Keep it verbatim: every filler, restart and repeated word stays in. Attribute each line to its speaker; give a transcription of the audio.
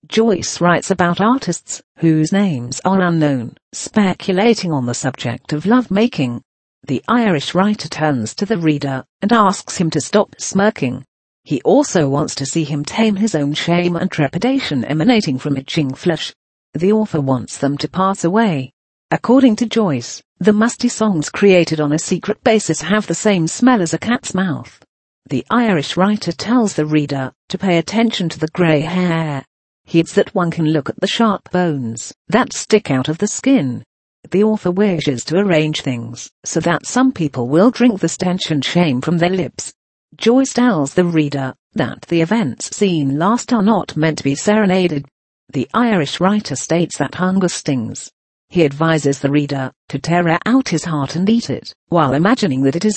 Speaker 1: Joyce writes about artists, whose names are unknown, speculating on the subject of love-making. The Irish writer turns to the reader and asks him to stop smirking. He also wants to see him tame his own shame and trepidation emanating from itching flesh. The author wants them to pass away. According to Joyce, the musty songs created on a secret basis have the same smell as a cat's mouth. The Irish writer tells the reader to pay attention to the grey hair. He adds that one can look at the sharp bones that stick out of the skin. The author wishes to arrange things so that some people will drink the stench and shame from their lips. Joyce tells the reader that the events seen last are not meant to be serenaded. The Irish writer states that hunger stings. He advises the reader to tear out his heart and eat it, while imagining that it is